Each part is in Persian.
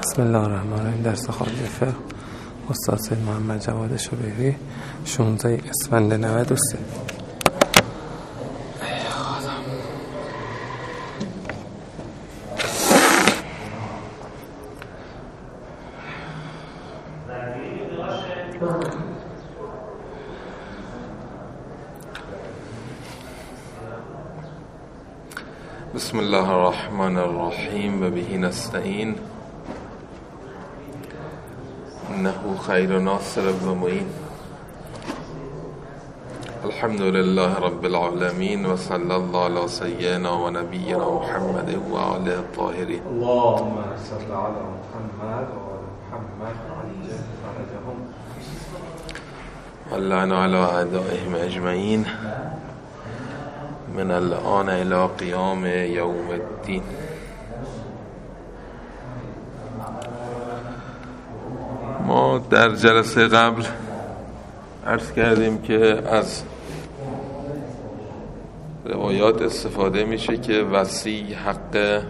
بسم الله الرحمن الرحیم. درس خارج فقه استاد سید محمد جواد شبیهی 16 اسفند 93. بسم الله الرحمن الرحیم و به نستعین انه خیر ناصر و معین. الحمد لله رب العالمین و صلی الله علی سیدنا و نبینا محمد و آله الطاهرین. اللهم صل علی محمد و آل محمد عجل فرجهم و لعن علی اعدائهم اجمعین من الان الى قیام یوم الدین. ما در جلسه قبل عرض کردیم که از روایات استفاده میشه که وصی حق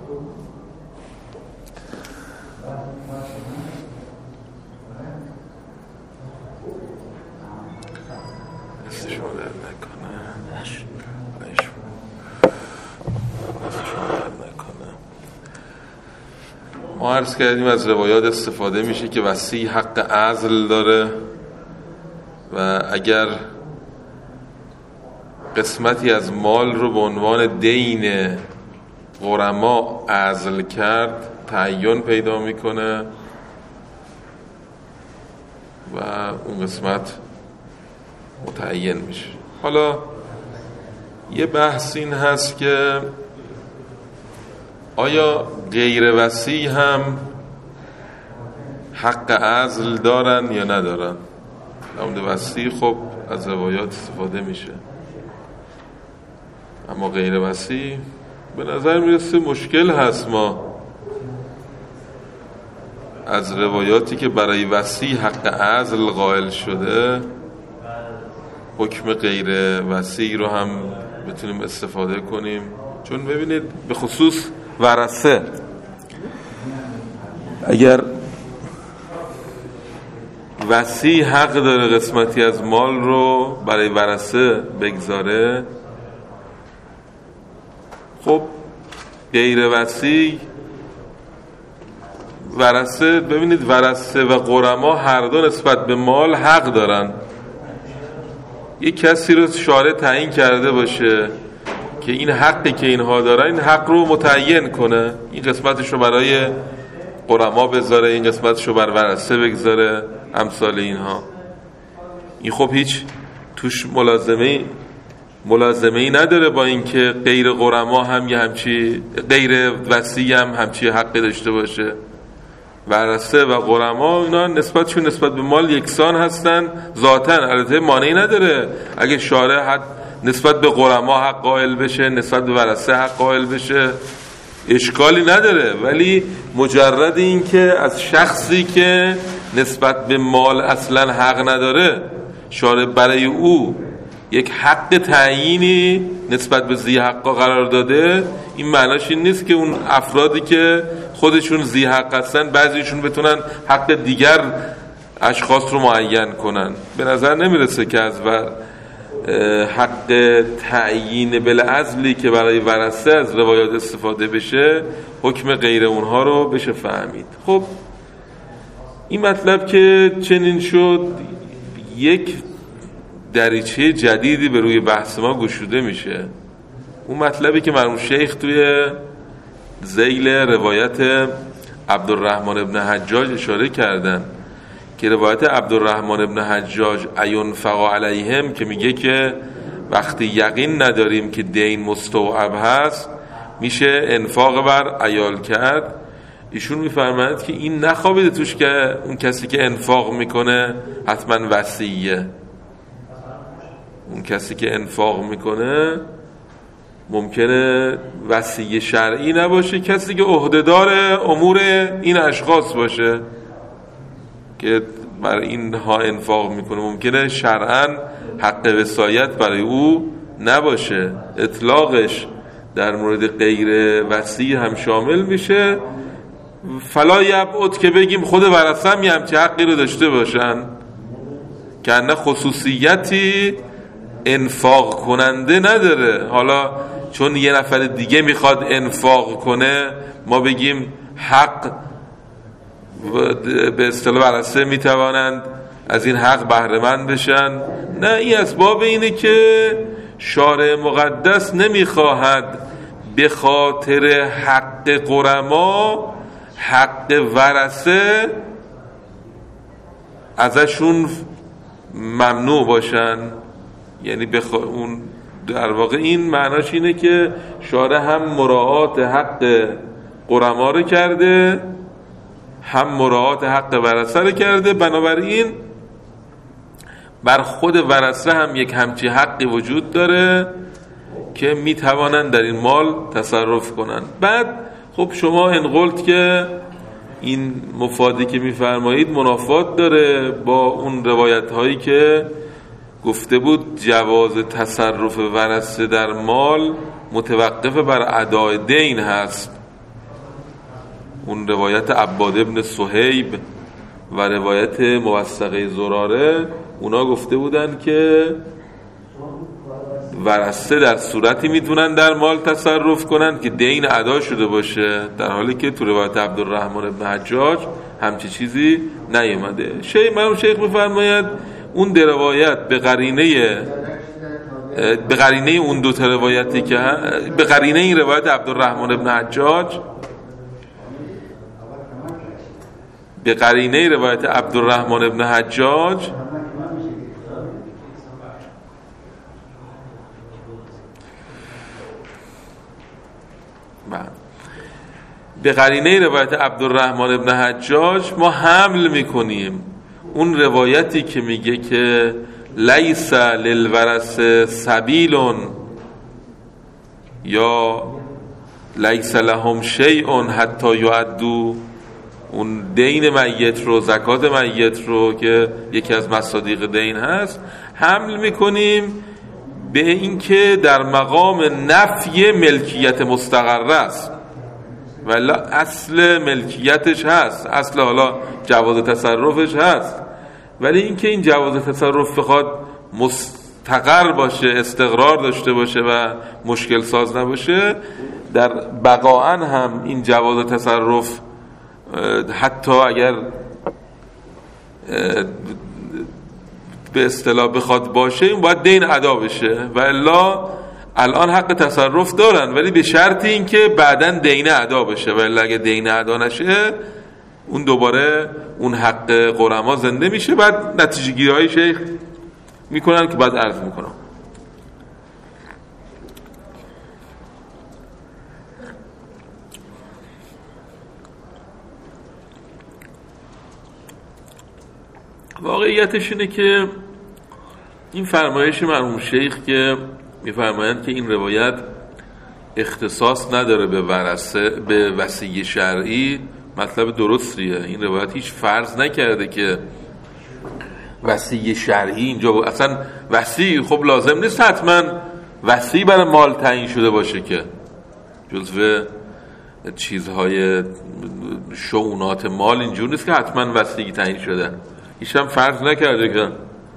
ما عرض کردیم از روایات استفاده میشه که وصی حق عزل داره و اگر قسمتی از مال رو به عنوان دین غرما عزل کرد تعین پیدا میکنه و اون قسمت متعین میشه. حالا یه بحث این هست که آیا غیر وصی هم حق عزل دارن یا ندارن؟ نمونده وصی خب از روایات استفاده میشه، اما غیر وصی به نظر میرسه مشکل هست. ما از روایاتی که برای وصی حق عزل قائل شده حکم غیر وصی رو هم بتونیم استفاده کنیم، چون ببینید به خصوص ورثه اگر وصی حق داره قسمتی از مال رو برای ورثه بگذاره، خب غیر وصی ورثه، ببینید ورثه و غرما هر دو نسبت به مال حق دارن. یک کسی رو شارع تعیین کرده باشه که این حقی که اینها دارن این حق رو متعین کنه، این قسمتش رو برای غرما بذاره، این قسمتش رو بر ورثه بگذاره، امثال اینها. این خب هیچ توش ملازمه ای نداره با اینکه غیر غرما هم یه همچی، غیر وصی هم همچی حقی داشته باشه. ورثه و غرما اینا نسبتشون نسبت به مال یکسان هستن ذاتاً، البته مانعی نداره اگه شارع حد نسبت به غرما حق قائل بشه نسبت به ورثه حق قائل بشه اشکالی نداره، ولی مجرد این که از شخصی که نسبت به مال اصلا حق نداره شارع برای او یک حق تعیینی نسبت به ذی حقا قرار داده، این معناش این نیست که اون افرادی که خودشون ذی حق هستن بعضیشون بتونن حق دیگر اشخاص رو معین کنن. به نظر نمیرسه که از حق تعیین بالعزلی که برای ورثه از روایات استفاده بشه حکم غیر اونها رو بشه فهمید. خب این مطلب که چنین شد یک دریچه جدیدی به روی بحث ما گشوده میشه. اون مطلبی که مرحوم شیخ توی ذیل روایت عبدالرحمن ابن حجاج اشاره کردن که روایت عبدالرحمن ابن حجاج اینفق علیهم که میگه که وقتی یقین نداریم که دین مستوعب هست میشه انفاق بر عیال کرد. ایشون میفرماید که این نخوابیده توش که اون کسی که انفاق میکنه حتما وصیه. اون کسی که انفاق میکنه ممکنه وصی شرعی نباشه، کسی که عهدهدار امور این اشخاص باشه که بر اینها انفاق میکنه ممکنه شرعاً حق وصایت برای او نباشه. اطلاقش در مورد غیر وصی هم شامل میشه فلا یبعد که بگیم خود ورثه هم یه همچه حقی رو داشته باشن که نه خصوصیتی انفاق کننده نداره. حالا چون یه نفر دیگه میخواد انفاق کنه ما بگیم حق به اصطلاح ورثه میتوانند از این حق بهره مند بشن. نه، این اسباب اینه که شارع مقدس نمیخواهد به خاطر حق غرما حق ورثه ازشون ممنوع باشن. یعنی اون در واقع این معناش اینه که شارع هم مراعات حق غرما رو کرده هم مراعات حق ورثه رو کرده، بنابراین بر خود ورثه هم یک همچی حقی وجود داره که میتوانند در این مال تصرف کنند. بعد خب شما انقلت که این مفادی که میفرمایید منافات داره با اون روایت هایی که گفته بود جواز تصرف ورثه در مال متوقف بر ادای دین هست. اون روایت عباد ابن صهیب و روایت موثقه زراره اونا گفته بودن که ورثه در صورتی میتونن در مال تصرف کنن که دین ادا شده باشه، در حالی که تو روایت عبدالرحمن ابن حجاج همچی چیزی نیومده. شیخ میفرماید اون در روایت به قرینه اون دو تا روایتی که به قرینه این روایت عبدالرحمن ابن حجاج، به قرینه روایت عبدالرحمن ابن حجاج به قرینه روایت عبدالرحمن ابن حجاج ما حمل میکنیم اون روایتی که میگه که لیس للورثه سبیل یا لیس لهم شیء حتی یؤدوا، اون دین میت رو، زکات میت رو که یکی از مصادیق دین هست، حمل میکنیم به اینکه در مقام نفی ملکیت مستقره است، ولی اصل ملکیتش هست، اصل حالا جواز تصرفش هست، ولی اینکه این جواز تصرف بخواد مستقر باشه، استقرار داشته باشه و مشکل ساز نباشه، در بقاعن هم این جواز تصرف حتی اگر به اصطلاح بخواد باشه این باید دین ادا بشه، و الا الان حق تصرف دارن ولی به شرط این که بعداً دین ادا بشه، و الا اگه دین ادا نشه اون دوباره اون حق غرما زنده میشه. بعد نتیجه گیری های شیخ میکنن که بعد عرض میکنم. واقعیتش اینه که این فرمایش مرحوم شیخ که میفرمایند که این روایت اختصاص نداره به ورثه، به وصی شرعی، مطلب درستیه. این روایت هیچ فرض نکرده که وصی شرعی اینجا اصلا وصی خب لازم نیست حتما وصی برای مال تعیین شده باشه که جزو چیزهای شؤونات مال اینجور نیست که حتما وصی تعیین شده، هیچ هم فرض نکرده که.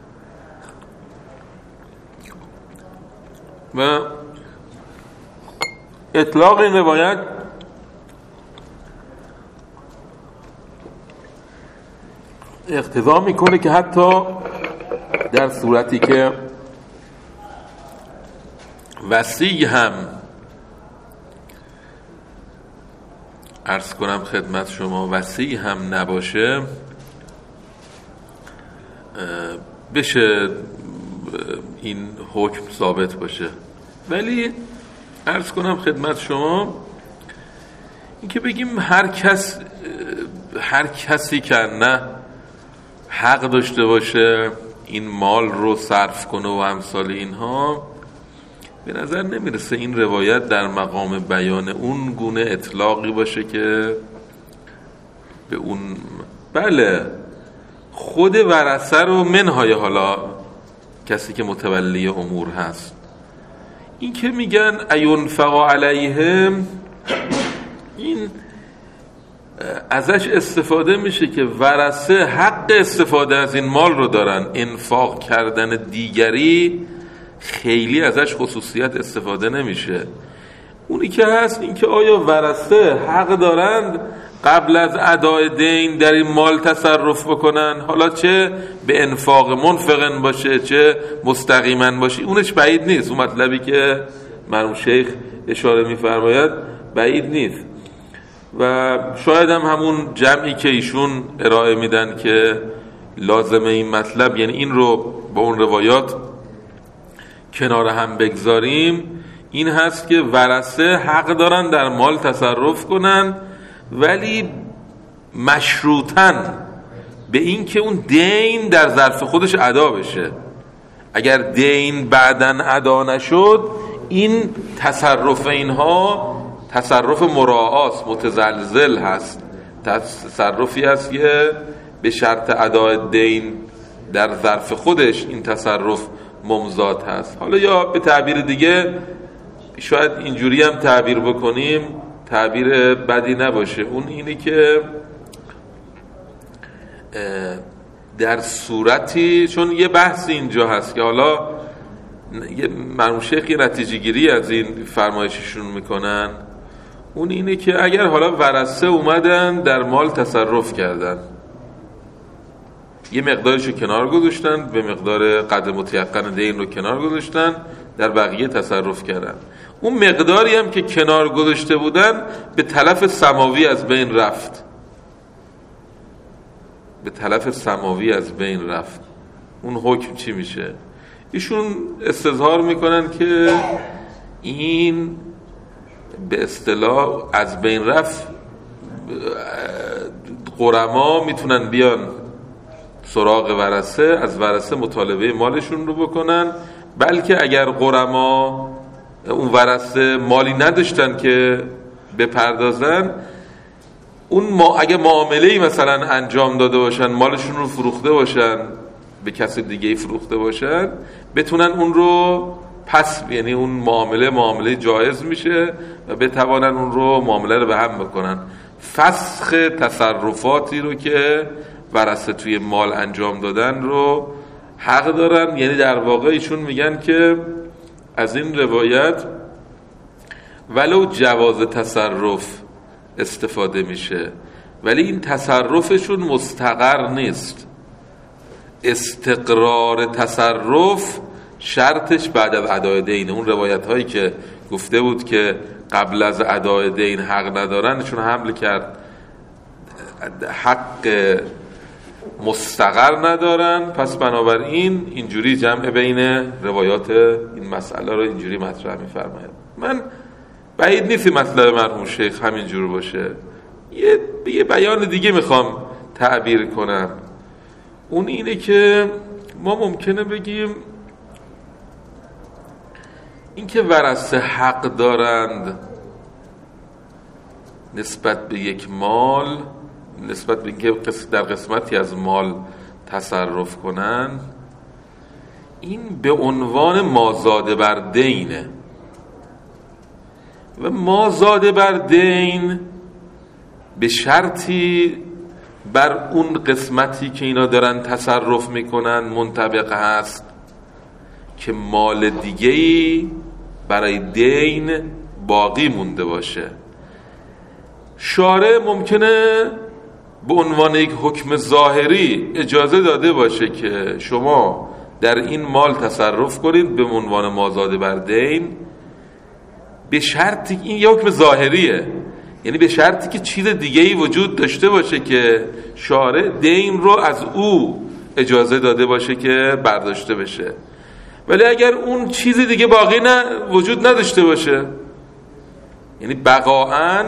و اطلاق این روایت اقتضا میکنه که حتی در صورتی که وصی هم عرض کنم خدمت شما وصی هم نباشه بشه این حکم ثابت باشه. ولی عرض کنم خدمت شما این که بگیم هر کسی که نه حق داشته باشه این مال رو صرف کنه و امثال اینها، به نظر نمیرسه این روایت در مقام بیان اون گونه اطلاقی باشه که به اون بله خود ورثه رو منهای حالا کسی که متولی امور هست. این که میگن اینفق علیهم، این ازش استفاده میشه که ورثه حق استفاده از این مال رو دارن. انفاق کردن دیگری خیلی ازش خصوصیت استفاده نمیشه. اونی که هست این که آیا ورثه حق دارند قبل از ادای دین در این مال تصرف بکنن، حالا چه به انفاق منفقن باشه چه مستقیما باشه، اونش بعید نیست. اون مطلبی که مرحوم شیخ اشاره میفرماید بعید نیست و شاید هم همون جمعی که ایشون ارائه میدن که لازمه این مطلب، یعنی این رو با اون روایات کنار هم بگذاریم، این هست که ورثه حق دارن در مال تصرف کنن ولی مشروطاً به این که اون دین در ظرف خودش ادا بشه. اگر دین بعداً ادا نشد، این تصرف اینها تصرف مراعاست، متزلزل هست، تصرفی هست که به شرط ادای دین در ظرف خودش این تصرف ممزاد هست. حالا یا به تعبیر دیگه شاید اینجوری هم تعبیر بکنیم، تعبیر بدی نباشه، اون اینه که در صورتی، چون یه بحث اینجا هست که حالا مرحوم شیخ یه نتیجه گیری از این فرمایششون میکنن، اون اینه که اگر حالا ورثه اومدن در مال تصرف کردن، یه مقدارشو کنار گذاشتن، به مقدار قدر متیقن دین رو کنار گذاشتن، در بقیه تصرف کردن، اون مقداری هم که کنار گذاشته بودن به تلف سماوی از بین رفت، به تلف سماوی از بین رفت، اون حکم چی میشه؟ ایشون استظهار میکنن که این به اصطلاح از بین رفت، غرما میتونن بیان سراغ ورثه، از ورثه مطالبه مالشون رو بکنن، بلکه اگر غرما اون ورثه مالی نداشتن که بپردازن، اون اگه معامله‌ای مثلا انجام داده باشن، مالشون رو فروخته باشن، به کسی دیگه فروخته باشن، بتونن اون رو پس، یعنی اون معامله جایز میشه و بتوانن اون رو معامله رو به هم بکنن. فسخ تصرفاتی رو که ورثه توی مال انجام دادن رو حق دارن. یعنی در واقع ایشون میگن که از این روایت ولو جواز تصرف استفاده میشه، ولی این تصرفشون مستقر نیست. استقرار تصرف شرطش بعد از ادای دین. اون روایت هایی که گفته بود که قبل از ادای دین حق ندارن، چون حمل کرد حق مستقر ندارن، پس بنابراین اینجوری جمع بین روایات این مسئله رو اینجوری مطرح می‌فرماید. من بعید نیست مطلب مرحوم شیخ همینجور باشه. یه بیان دیگه میخوام تعبیر کنم، اون اینه که ما ممکنه بگیم اینکه ورثه حق دارند نسبت به یک مال، نسبت به اینکه در قسمتی از مال تصرف کنن، این به عنوان مازاده بر دینه و مازاده بر دین به شرطی بر اون قسمتی که اینا دارن تصرف میکنن منطبق هست که مال دیگه‌ای برای دین باقی مونده باشه. شارع ممکنه به عنوان یک حکم ظاهری اجازه داده باشه که شما در این مال تصرف کنید به عنوان مازاده بر دین، به شرطی، این یک حکم ظاهریه، یعنی به شرطی که چیز دیگه‌ای وجود داشته باشه که شارع دین رو از او اجازه داده باشه که برداشته بشه. ولی اگر اون چیز دیگه باقی وجود نداشته باشه، یعنی بقاعاً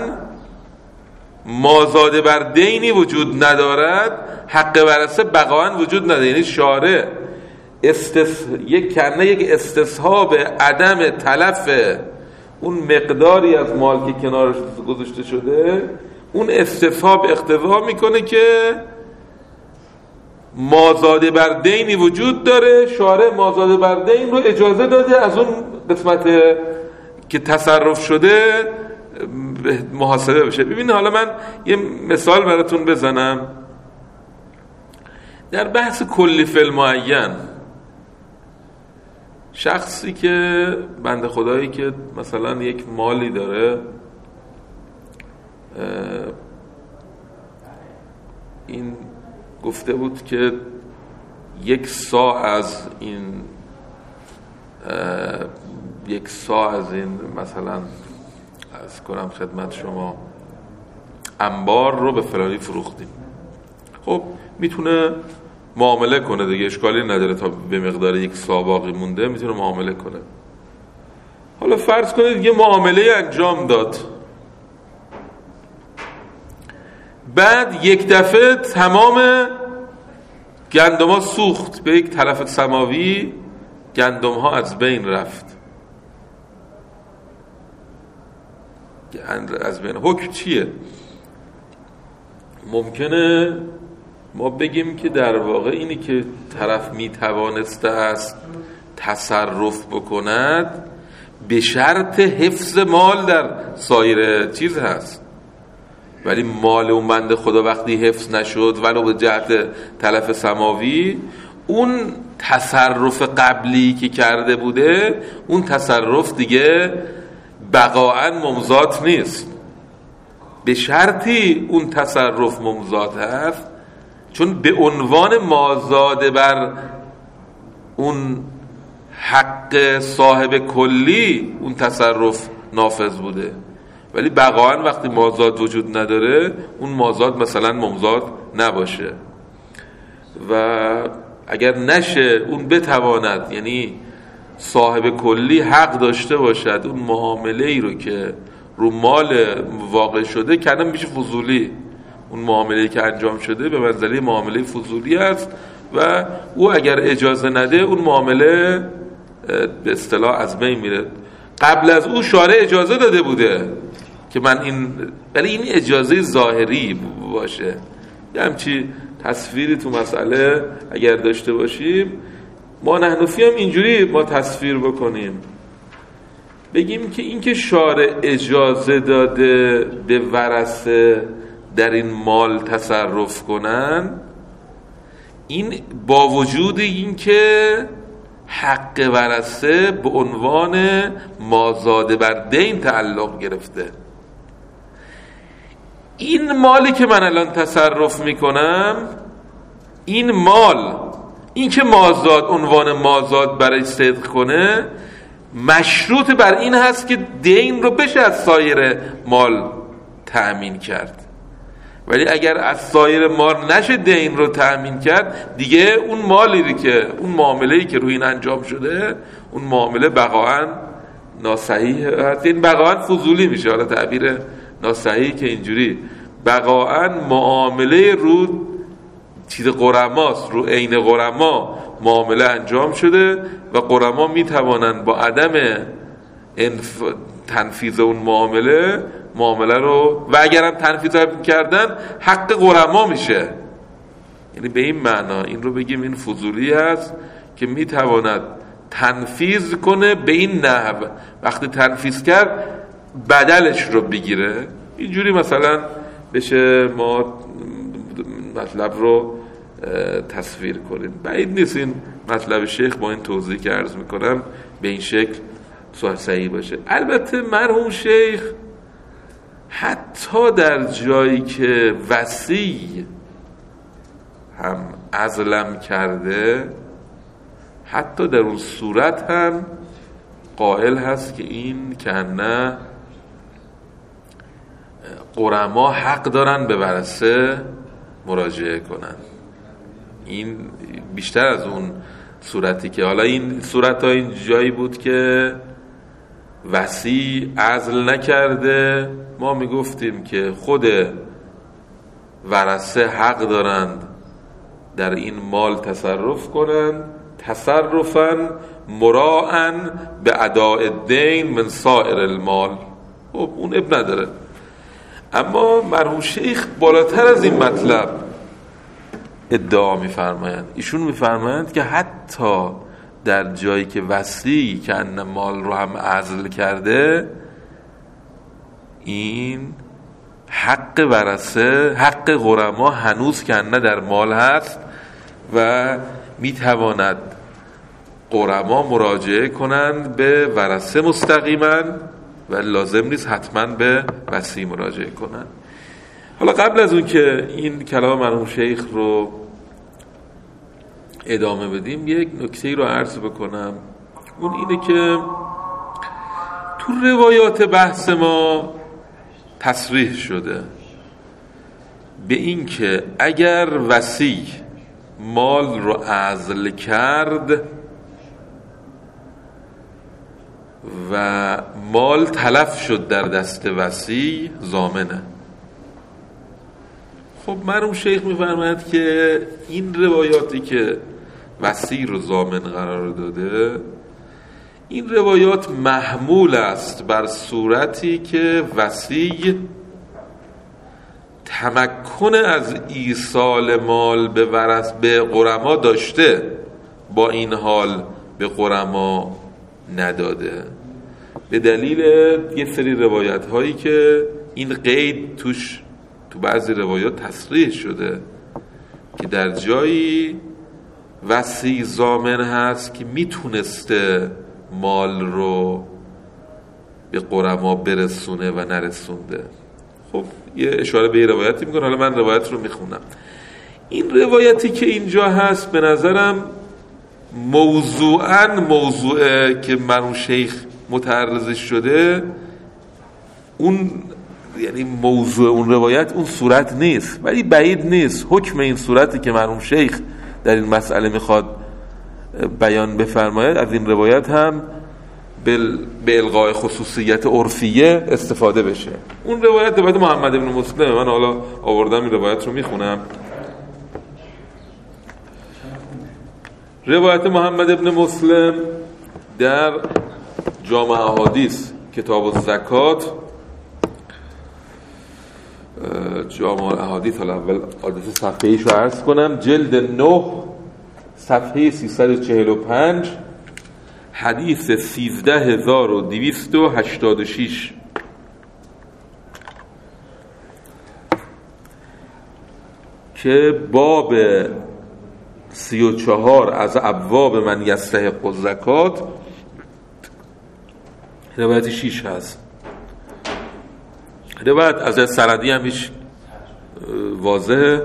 مازاده بر دینی وجود ندارد، حق ورثه بقاعاً وجود نداره، یعنی شارع یک استصحاب عدم تلف اون مقداری از مال که کنارش گذاشته شده، اون استصحاب اقتضا میکنه که مازاده بر دینی وجود داره، شارع مازاده بر دین رو اجازه داده از اون قسمت که تصرف شده محاسبه بشه. ببین حالا من یه مثال براتون بزنم. در بحث کلی فی معین، شخصی که بنده خدایی که مثلا یک مالی داره، این گفته بود که 1 ساع از این مثلا از کنم خدمت شما انبار رو به فلانی فروختیم. خب میتونه معامله کنه دیگه، اشکالی نداره، تا به مقدار 1 ساع باقی مونده میتونه معامله کنه. حالا فرض کنید یه معامله انجام داد، بعد یک دفعه تمام گندم‌ها سوخت، به یک تلف سماوی گندم‌ها از بین رفت. از بین. حکم چیه؟ ممکنه ما بگیم که در واقع اینی که طرف میتوانسته است تصرف بکند به شرط حفظ مال در سایر چیز هست، ولی مال اون بنده خدا وقتی حفظ نشد ولو به جهت تلف سماوی، اون تصرف قبلی که کرده بوده اون تصرف دیگه بقاعا ممزات نیست. به شرطی اون تصرف ممزات هست، چون به عنوان مازاد بر اون حق صاحب کلی اون تصرف نافذ بوده، ولی بقاعا وقتی مازاد وجود نداره اون مازاد مثلا ممزاد نباشه. و اگر نشه اون بتواند، یعنی صاحب کلی حق داشته باشد اون معامله ای رو که رو مال واقع شده کردن میشه فضولی، اون معامله‌ای که انجام شده به منزله معامله فضولی است و او اگر اجازه نده اون معامله به اصطلاح از بین میره. قبل از او شارع اجازه داده بوده که من این، ولی این اجازه ظاهری باشه. یه همچی تصویری تو مسئله اگر داشته باشیم، ما نحنفی هم اینجوری ما تصویر بکنیم، بگیم که این که شارع اجازه داده به ورثه در این مال تصرف کنن، این با وجود این که حق ورثه به عنوان مازاده بر دین تعلق گرفته، این مالی که من الان تصرف میکنم، این مال، این که مازاد عنوان مازاد برای صدق کنه، مشروط بر این هست که دین رو بشه از سایر مال تأمین کرد. ولی اگر از سایر مال نشه دین رو تأمین کرد، دیگه اون مالی که اون معامله‌ای که روی این انجام شده، اون معامله بقاعاً ناصحیح هست. این بقاعاً فضولی میشه، حالا تعبیر ناصحیح که اینجوری بقاعاً معامله رو چیز غرماست، رو عین غرما معامله انجام شده و غرما میتوانند با عدم تنفیذ اون معامله رو، و اگرم تنفیذ کردن حق غرما میشه. یعنی به این معنا این رو بگیم این فضولی هست که میتواند تنفیذ کنه به این نحو، وقتی تنفیذ کرد بدلش رو بگیره. اینجوری مثلا بشه ما مطلب رو تصویر کنیم. بعید نیست این مطلب شیخ با این توضیح که عرض میکنم به این شکل صحیح باشه. البته مرحوم شیخ حتی در جایی که وصی هم عزلم کرده، حتی در اون صورت هم قائل هست که این که نه غرما حق دارن به ورثه مراجعه کنن. این بیشتر از اون صورتی که حالا این صورت ها این جایی بود که وصی عزل نکرده، ما میگفتیم که خود ورثه حق دارند در این مال تصرف کنند، تصرفاً مراعاً به اداء الدین من سائر المال. خب اون اب نداره. اما مرحوم شیخ بالاتر از این مطلب ادعا میفرمایند. ایشون میفرمایند که حتی در جایی که وصی که ان مال رو هم عزل کرده، این حق ورثه، حق غرما هنوز کنه در مال هست و میتواند غرما مراجعه کنند به ورثه مستقیما و لازم نیست حتما به وصی مراجعه کنند. حالا قبل از اون که این کلام مرحوم شیخ رو ادامه بدیم یک نکته رو عرض بکنم. اون اینه که تو روایات بحث ما تصریح شده به این که اگر وصی مال رو عزل کرد و مال تلف شد در دست وصی ضامنه. خب مرحوم شیخ می‌فرماید که این روایاتی که وصی رو ضامن قرار داده، این روایات محمول است بر صورتی که وصی تمکن از ایصال مال به غرما داشته، با این حال به غرما نداده، به دلیل یه سری روایت هایی که این قید توش تو بعضی روایات تصریح شده که در جایی وصی ضامن هست که میتونسته مال رو به غرما برسونه و نرسونده. خب یه اشاره به یه روایتی میکنه، حالا من روایت رو میخونم. این روایتی که اینجا هست به نظرم موضوعه که مرحوم شیخ متعرضش شده، اون یعنی موضوع اون روایت اون صورت نیست، ولی بعید نیست حکم این صورتی که مرحوم شیخ در این مسئله میخواد بیان بفرماید از این روایت هم به الغای خصوصیت عرفیه استفاده بشه. اون روایت محمد بن مسلم، من حالا آوردم این روایت رو میخونم. روایت محمد بن مسلم در جامع احادیث کتاب الزکات، جامع احادیث، حالا اول عادت صفحه ایش رو عرض کنم، جلد 9 صفحه 345 حدیث 13286 که باب 34 از ابواب من یستحق الزکات روایت 6 هست. روایت از سندی هم هیچ واضحه.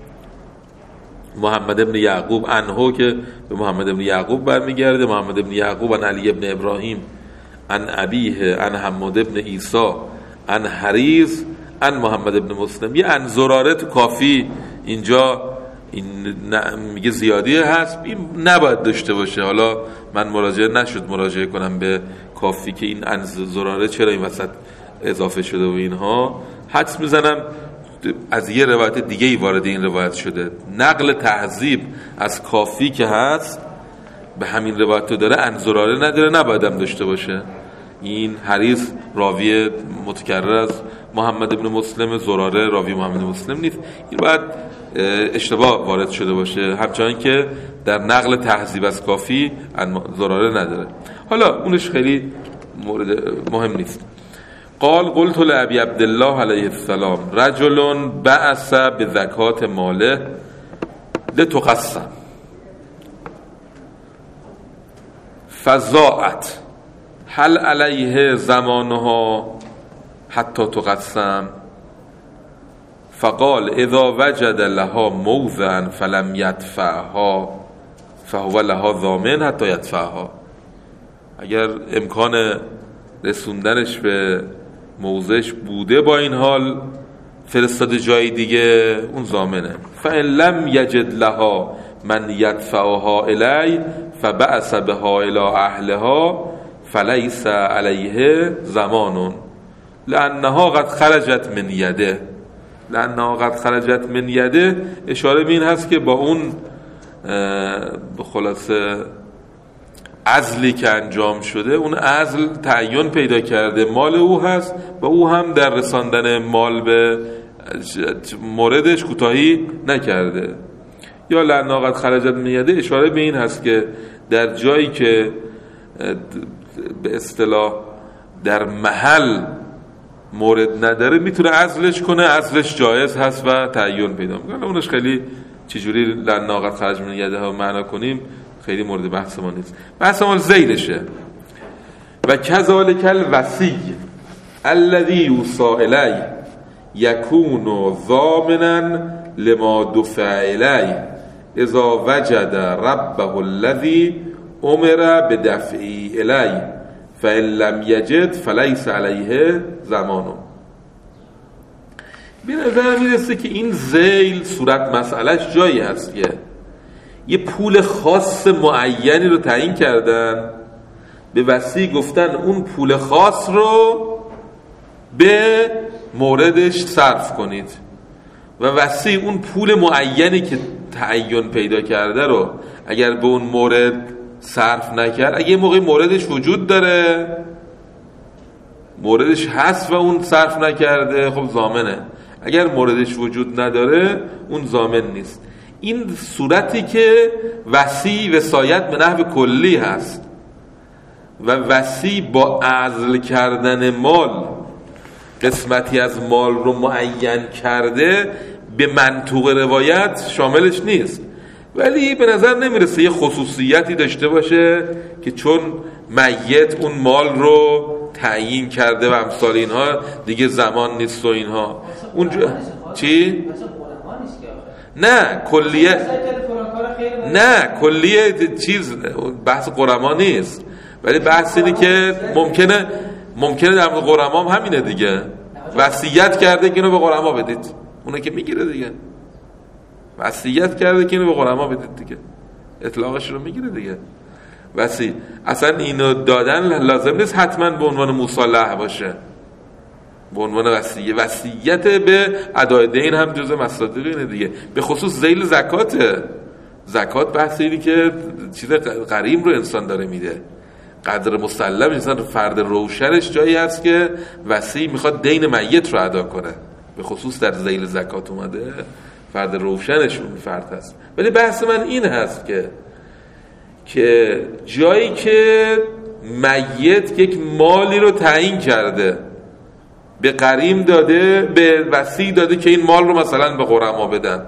محمد ابن یعقوب عنه که به محمد ابن یعقوب برمیگرده، محمد ابن یعقوب عن علی ابن ابراهیم عن ابیه عن حماد ابن عیسی عن حریز عن محمد ابن مسلم. یه عن زراره تو کافی اینجا این میگه زیادیه هست، این نباید داشته باشه. حالا من مراجعه کنم به کافی که این عن زراره چرا این وسط اضافه شده و اینها. حدس میزنم از یه روایت دیگه ای وارد این روایت شده. نقل تهذیب از کافی که هست به همین روایت رو داره، عن زراره نداره، نبایدم داشته باشه. این حریص راوی متکرر از محمد ابن مسلم، زراره راوی محمد مسلم نیست. این باید اشتباه وارد شده باشه، همچنان که در نقل تهذیب از کافی زراره نداره. حالا اونش خیلی مورد مهم نیست. قال قلت لأبي عبد الله علیه السلام رجل بعث بزکات ماله لتقسم فضاعت هل علیه زمانها حتی تقسم؟ فقال اذا وجد لها موضعا فلم يدفعها فهو لها ضامن حتی يدفعها. اگر امکان رسوندنش به موضعش بوده، با این حال فرستاده جای دیگه، اون ضامنه. فإن لم یجد لها من یدفعها الی فبعث بها الی اهلها فلیس علیه زمان لانها قد خرجت من یده. لانها قد خرجت من یده اشاره به این هست که با اون به خلاصه عزلی که انجام شده، اون عزل تعین پیدا کرده، مال او هست و او هم در رساندن مال به موردش کوتاهی نکرده. یا لأنها قد خرجت من یده اشاره به این هست که در جایی که به اصطلاح در محل مورد نداره میتونه عزلش کنه، عزلش جایز هست و تعین پیدا میکنه. اونش خیلی چجوری لناقت خرج من یده ها معنا کنیم خیلی مورد بحث ما نیست. بحث ما ذیلشه. و کذالک الوصی الذی یوصی الی یکون ضامنا لما دفع الی اذا وجد ربه الذی امر بدفعه الی فإن لم یجد فلیس علیه زمانه. به نظر میرسه که این ذیل صورت مسئلهش جایی هست که یه پول خاص معینی رو تعیین کردن، به وصی گفتن اون پول خاص رو به موردش صرف کنید و وصی اون پول معینی که تعین پیدا کرده رو اگر به اون مورد صرف نکرد، اگه یه موقعی موردش وجود داره، موردش هست و اون صرف نکرده، خب ضامنه. اگر موردش وجود نداره اون ضامن نیست. این صورتی که وصی وصایت به نحو کلی هست و وصی با عزل کردن مال قسمتی از مال رو معین کرده به منطوق روایت شاملش نیست، ولی به نظر نمیرسه یه خصوصیتی داشته باشه که چون میت اون مال رو تعیین کرده و امثال اینها دیگه زمان نیست و اینها اونجا چی؟ نه کلیه چیز بحث قرما نیست، ولی بحث اینه که ممکنه در مورد قرما هم همینه دیگه، وصیت کرده که اینو به قرما بدید، اونه که میگیره دیگه، وصیت کرده که اینو به قرما بدید دیگه، اطلاقش رو میگیره دیگه. وصی اصلا اینو دادن لازم نیست حتما به عنوان مصالحه باشه، به عنوان وصیت به ادای دین هم جزء مصادیق اینه دیگه. به خصوص ذیل زکات بحث اینی که چیز غریم رو انسان داره میده، قدر مسلم انسان فرد روشنش جایی هست که وصی میخواد دین میت رو ادا کنه، به خصوص در ذیل زکات اومده فرد روشنش اون فرد هست. ولی بحث من این هست که جایی که میت یک مالی رو تعیین کرده، به غریم داده، به وصی داده که این مال رو مثلا به غرما بدن،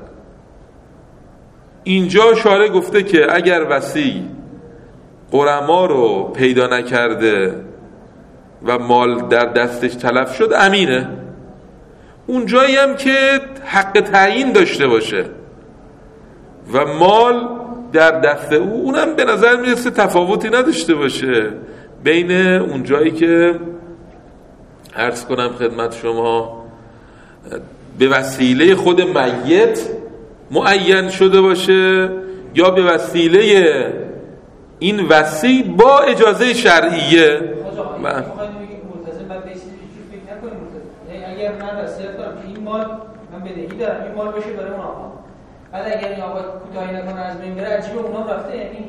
اینجا شارع گفته که اگر وصی غرما رو پیدا نکرده و مال در دستش تلف شد امینه. اون جایی هم که حق تعیین داشته باشه و مال در دست اونم به نظر میرسه تفاوتی نداشته باشه بین اون جایی که عرض کنم خدمت شما به وسیله خود میت معین شده باشه یا به وسیله این وصی با اجازه شرعیه. اگر من وصیت کنم که این مال من بدهی دارم، این مال بشه برای اون آقا، بعد اگر این آقا کوتاهی نکنه از بین بره، عجیب اونام رفته، یعنی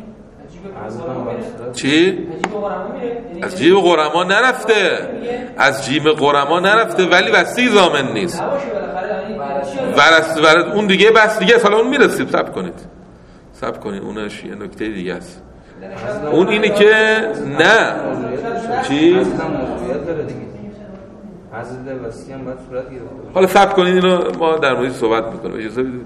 چی؟ از جیب غرما نرفته، از جیب غرما نرفته، ولی وصی ضامن نیست. ورث اون دیگه بس دیگه حالا اون میرسیم. صبر کنید اونش یه نکته دیگه است. اون اینه که نه چی؟ عزل وصی هم باید صورت گرفته. حالا صبر کنید اینو ما در موردش صحبت میکنیم، اجازه بدید.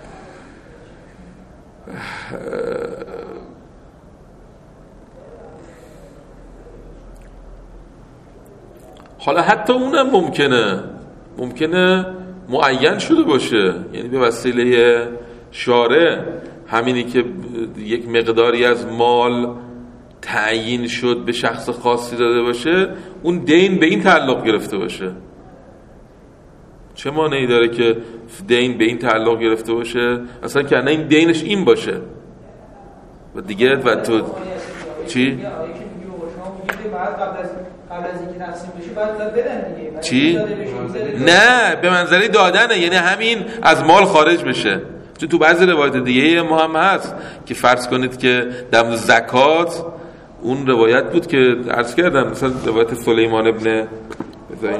حالا حتی اونم ممکنه معین شده باشه، یعنی به وسیله شارع همینی که یک مقداری از مال تعیین شد به شخص خاصی داده باشه، اون دین به این تعلق گرفته باشه. چه مانعی داره که دین به این تعلق گرفته باشه؟ اصلا که نه این دینش این باشه و دیگه و تو چی؟ قبل از اینکه تقسیم بشه بعد بدن دیگه. چی؟ نه به منظری دادنه، یعنی همین از مال خارج بشه. چون تو بعضی روایت دیگه ما هم هست که فرض کنید که در مورد زکات اون روایت بود که عرض کردم، مثلا روایت سلیمان ابن بزاین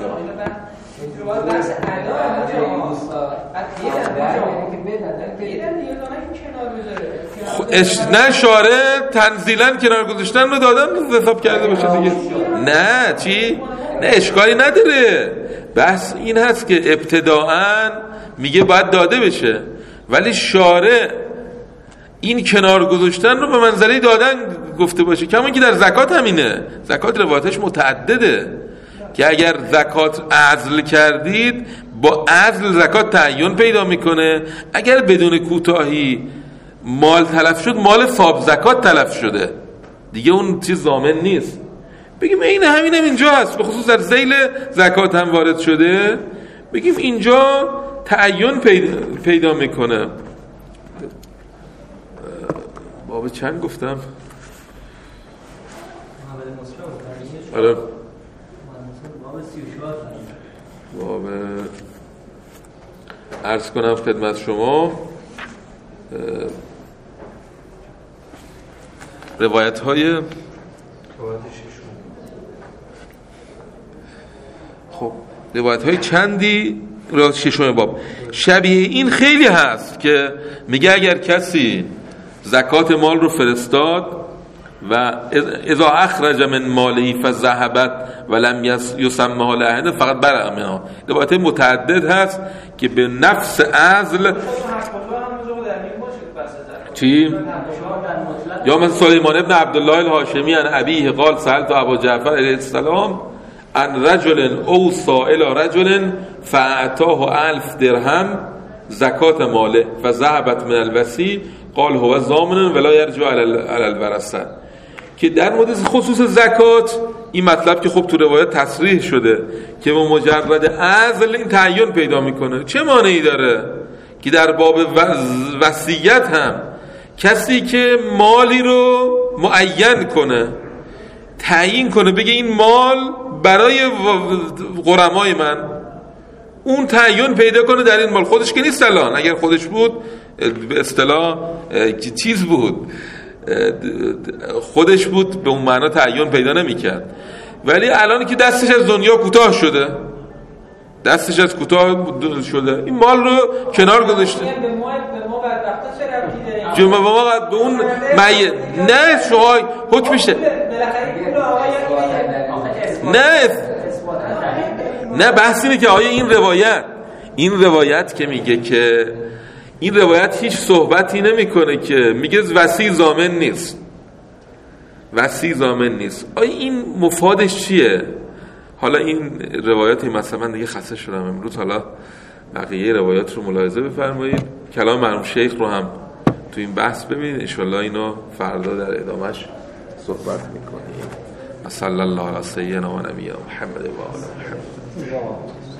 نه شارع تنزیلا کنار گذاشتن رو دادن حساب کرده باشه دیگه. نه چی؟ نه اشکالی نداره، بحث این هست که ابتداعاً میگه باید داده بشه، ولی شارع این کنار گذاشتن رو به منزله دادن گفته باشه. کما که در زکات همینه. زکات روایتش متعدده که اگر زکات عزل کردید با عزل زکات تعین پیدا میکنه. اگر بدون کوتاهی مال تلف شد، مال صاحب زکات تلف شده دیگه، اون چیز ضامن نیست. بگیم این همینم اینجا هست، به خصوص در ذیل زکات هم وارد شده، بگیم اینجا تعین پیدا میکنه. باب چند گفتم؟ آره باب عرض کنم خدمت شما روایت های خب روایت های چندی ششم باب شبیه این خیلی هست که میگه اگر کسی زکات مال رو فرستاد و اذا اخرج من مالی فذهبت ولم یسمها لأحد فقط برأ منها. روایت متعدد هست که به نفس عزل چی؟ یا مثل سلیمان ابن عبدالله الهاشمی عن ابیه قال سألت ابا جعفر علیه السلام عن رجل اوصى الى رجل فاعطاه 1000 درهم زکات ماله فذهبت من الوصی قال هو ضامن ولا يرجع على الورثه. که در مورد خصوص زکات این مطلب که خب تو روایت تصریح شده که به مجرد عزل این تعین پیدا میکنه. چه مانعی داره که در باب وصیت هم کسی که مالی رو معین کنه، تعیین کنه، بگه این مال برای غرمای من، اون تعین پیدا کنه در این مال. خودش که نیست الان، اگر خودش بود به اصطلاح چیز بود، خودش بود به اون معنا تعین پیدا نمی‌کرد. ولی الان که دستش از دنیا کوتاه شده، دستش از کوتاه شده، این مال رو کنار گذاشته. جمعه ما قد به اون نه شوهای حکمشه نه بحث اینه که آیا این روایت که میگه که این روایت هیچ صحبتی نمیکنه که میگه وصی ضامن نیست، وصی ضامن نیست، آیا این مفادش چیه؟ حالا این روایاتی مثلا دیگه خسته شدم امروز، حالا بقیه روایات رو ملاحظه بفرمایید، کلام مرحوم شیخ رو هم تو این بحث ببینید، انشالله اینو فردا در ادامهش صحبت میکنیم. صلی الله علی سیدنا و نبینا محمد و آله محمد.